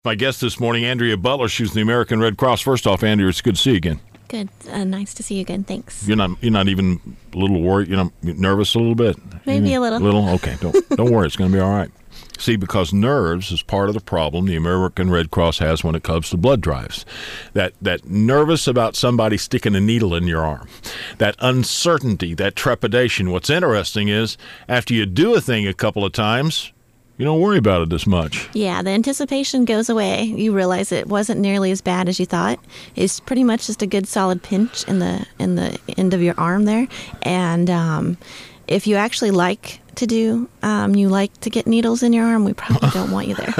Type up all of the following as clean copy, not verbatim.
My guest this morning, Andrea Butler. She's from the American Red Cross. First off, Andrea, it's good to see you again. Good. Nice to see you again. Thanks. You're not even a little worried. You're not nervous a little bit. Maybe a little. Little. Okay. Don't worry. It's going to be all right. See, because nerves is part of the problem the American Red Cross has when it comes to blood drives. That nervous about somebody sticking a needle in your arm. That uncertainty, that trepidation. What's interesting is after you do a thing a couple of times, you don't worry about it as much. Yeah, the anticipation goes away. You realize it wasn't nearly as bad as you thought. It's pretty much just a good solid pinch in the end of your arm there. And if you actually like to you like to get needles in your arm, we probably don't want you there.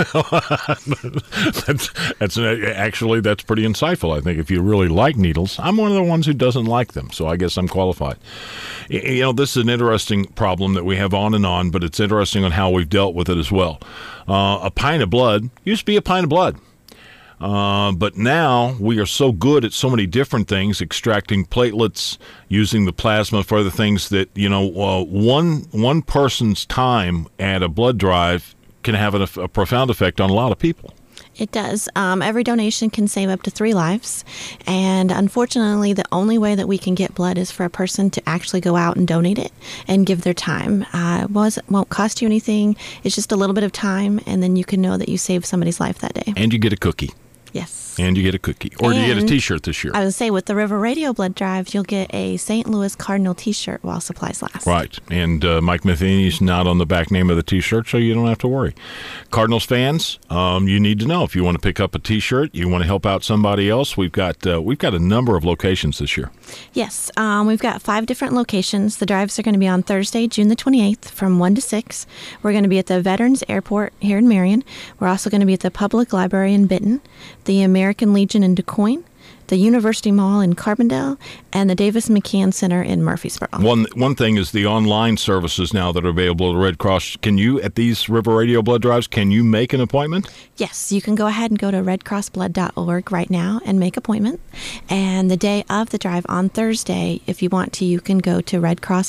That's pretty insightful. I think if you really like needles, I'm one of the ones who doesn't like them, so I guess I'm qualified. This is an interesting problem that we have on, but it's interesting on how we've dealt with it as well. A pint of blood used to be a pint of blood. But now we are so good at so many different things, extracting platelets, using the plasma for other things that, one person's time at a blood drive can have a profound effect on a lot of people. It does. Every donation can save up to 3 lives. And unfortunately, the only way that we can get blood is for a person to actually go out and donate it and give their time. It won't cost you anything. It's just a little bit of time, and then you can know that you saved somebody's life that day. And you get a cookie. Yes. And you get a cookie. Or do you get a T-shirt this year? I would say with the River Radio blood drive, you'll get a St. Louis Cardinal T-shirt while supplies last. Right. And Mike Matheny's not on the back name of the T-shirt, so you don't have to worry. Cardinals fans, you need to know if you want to pick up a T-shirt, you want to help out somebody else. We've got a number of locations this year. Yes. We've got 5 different locations. The drives are going to be on Thursday, June the 28th from 1 to 6. We're going to be at the Veterans Airport here in Marion. We're also going to be at the Public Library in Benton, the American Legion in DuQuoin, the University Mall in Carbondale, and the Davis McCann Center in Murfreesboro. One thing is the online services now that are available at the Red Cross. Can you, at these River Radio blood drives, can you make an appointment? Yes, you can go ahead and go to redcrossblood.org right now and make an appointment. And the day of the drive on Thursday, if you want to, you can go to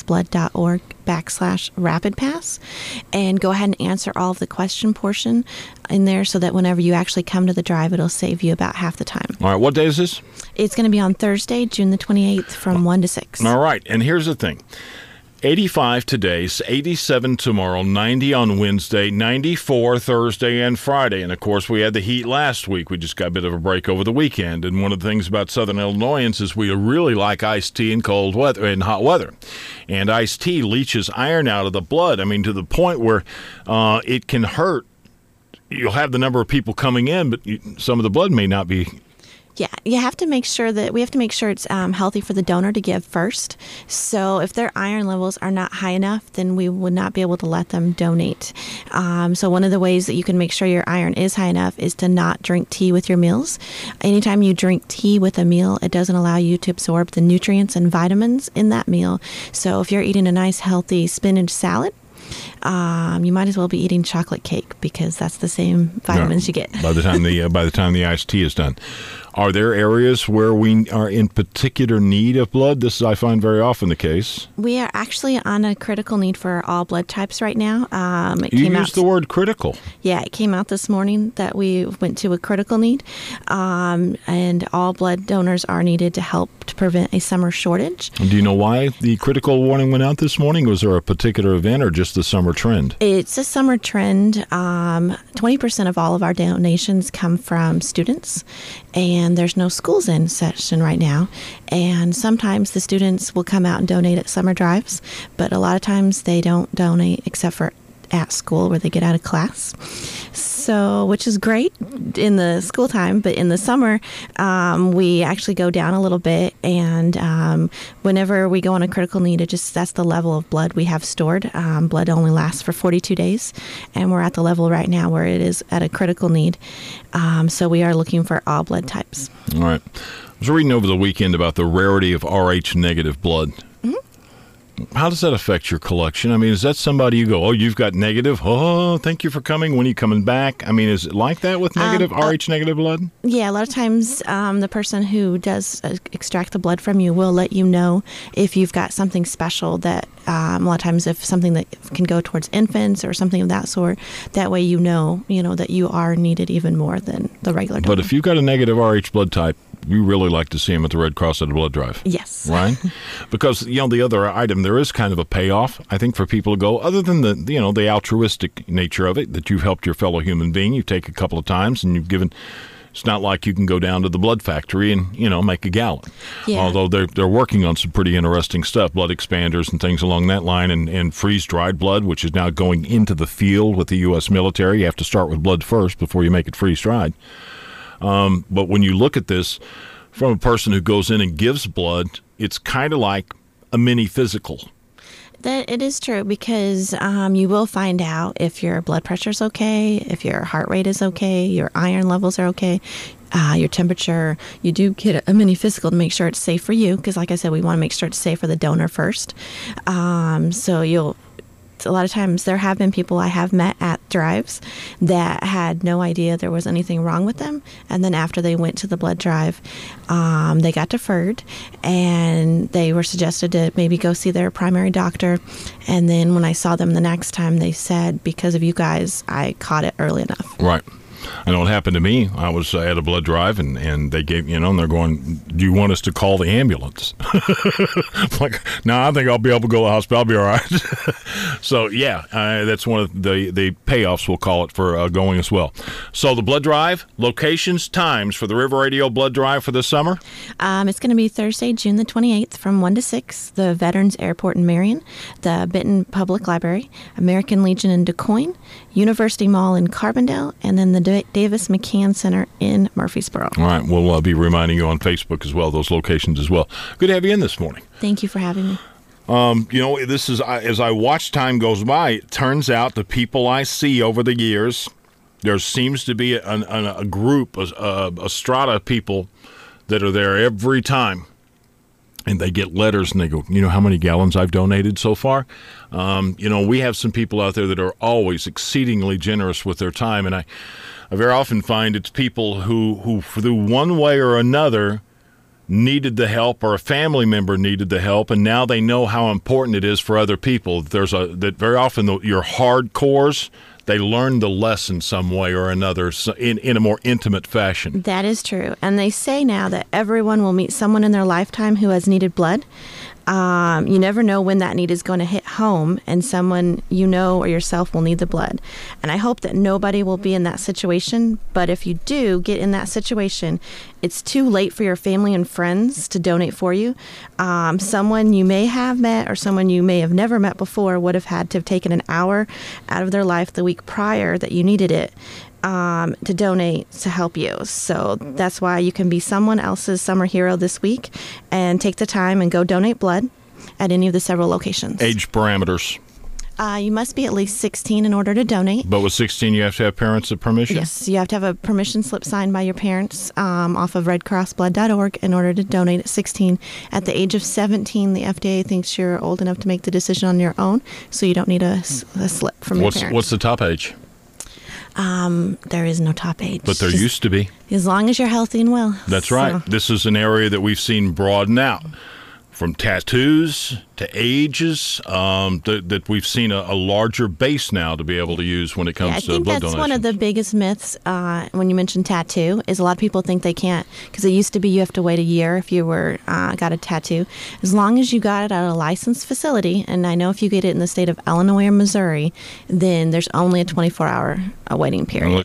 redcrossblood.org/rapidpass and go ahead and answer all of the question portion in there so that whenever you actually come to the drive, it'll save you about half the time. All right, what day is this? It's going to be on Thursday, June the 28th from 1 to 6. All right, and here's the thing. 85 today, 87 tomorrow, 90 on Wednesday, 94 Thursday and Friday. And, of course, we had the heat last week. We just got a bit of a break over the weekend. And one of the things about Southern Illinoisans is we really like iced tea in cold weather, in hot weather. And iced tea leaches iron out of the blood, to the point where it can hurt. You'll have the number of people coming in, but some of the blood may not be. Yeah, we have to make sure it's healthy for the donor to give first. So if their iron levels are not high enough, then we would not be able to let them donate. So one of the ways that you can make sure your iron is high enough is to not drink tea with your meals. Anytime you drink tea with a meal, it doesn't allow you to absorb the nutrients and vitamins in that meal. So if you're eating a nice, healthy spinach salad, you might as well be eating chocolate cake because that's the same vitamins you get. By the time the iced tea is done. Are there areas where we are in particular need of blood? This is, I find, very often the case. We are actually on a critical need for all blood types right now. You used the word critical. Yeah, it came out this morning that we went to a critical need, and all blood donors are needed to help to prevent a summer shortage. And do you know why the critical warning went out this morning? Was there a particular event or just the summer trend? It's a summer trend. 20% of all of our donations come from students, and there's no schools in session right now. And sometimes the students will come out and donate at summer drives, but a lot of times they don't donate except for at school where they get out of class. So, which is great in the school time, but in the summer, we actually go down a little bit. And whenever we go on a critical need, that's the level of blood we have stored. Blood only lasts for 42 days, and we're at the level right now where it is at a critical need. So we are looking for all blood types. All right. I was reading over the weekend about the rarity of Rh negative blood. How does that affect your collection? I mean, is that somebody you go, oh, you've got negative? Oh, thank you for coming. When are you coming back? I mean, is it like that with negative, RH negative blood? Yeah, a lot of times the person who does extract the blood from you will let you know if you've got something special that a lot of times if something that can go towards infants or something of that sort, that way you know that you are needed even more than the regular donor. But if you've got a negative RH blood type, you really like to see them at the Red Cross at a blood drive. Yes. Right? Because, the other item, there is kind of a payoff, I think, for people to go, other than the altruistic nature of it, that you've helped your fellow human being. You take a couple of times and you've given. It's not like you can go down to the blood factory and, make a gallon. Yeah. Although they're working on some pretty interesting stuff, blood expanders and things along that line, and freeze-dried blood, which is now going into the field with the U.S. military. You have to start with blood first before you make it freeze-dried. But when you look at this from a person who goes in and gives blood, it's kind of like a mini physical. That it is true because you will find out if your blood pressure is okay, if your heart rate is okay, your iron levels are okay, your temperature. You do get a mini physical to make sure it's safe for you because, like I said, we want to make sure it's safe for the donor first. A lot of times there have been people I have met at drives that had no idea there was anything wrong with them. And then after they went to the blood drive, they got deferred and they were suggested to maybe go see their primary doctor. And then when I saw them the next time, they said, because of you guys, I caught it early enough. Right. I know it happened to me. I was at a blood drive, and they gave, and they're going, do you want us to call the ambulance? Like, no, I think I'll be able to go to the hospital. I'll be all right. So, yeah, that's one of the payoffs, we'll call it, for going as well. So the blood drive, locations, times for the River Radio blood drive for this summer? It's going to be Thursday, June the 28th from 1 to 6, the Veterans Airport in Marion, the Benton Public Library, American Legion in DuQuoin, University Mall in Carbondale, and then the Davis McCann Center in Murfreesboro. All right. We'll be reminding you on Facebook as well, those locations as well. Good to have you in this morning. Thank you for having me. This is, as I watch time goes by, it turns out the people I see over the years, there seems to be a group, a strata of people that are there every time. And they get letters and they go, how many gallons I've donated so far? We have some people out there that are always exceedingly generous with their time. And I very often find it's people who through one way or another needed the help, or a family member needed the help, and now they know how important it is for other people. That very often your hardcores, they learn the lesson some way or another in a more intimate fashion. That is true. And they say now that everyone will meet someone in their lifetime who has needed blood. You never know when that need is going to hit home and someone or yourself will need the blood. And I hope that nobody will be in that situation. But if you do get in that situation, it's too late for your family and friends to donate for you. Someone you may have met or someone you may have never met before would have had to have taken an hour out of their life the week prior that you needed it to donate to help you. So that's why you can be someone else's summer hero this week and take the time and go donate blood at any of the several locations. Age parameters? You must be at least 16 in order to donate. But with 16, you have to have parents' permission? Yes, you have to have a permission slip signed by your parents off of redcrossblood.org in order to donate at 16. At the age of 17, the FDA thinks you're old enough to make the decision on your own, so you don't need a slip from your parents. What's the top age? There is no top age. But there used to be. As long as you're healthy and well. That's right. This is an area that we've seen broaden out. From tattoos to ages, that we've seen a larger base now to be able to use when it comes to blood donations. I think that's one of the biggest myths when you mention tattoo, is a lot of people think they can't, because it used to be you have to wait a year if you got a tattoo. As long as you got it at a licensed facility, and I know if you get it in the state of Illinois or Missouri, then there's only a 24-hour waiting period.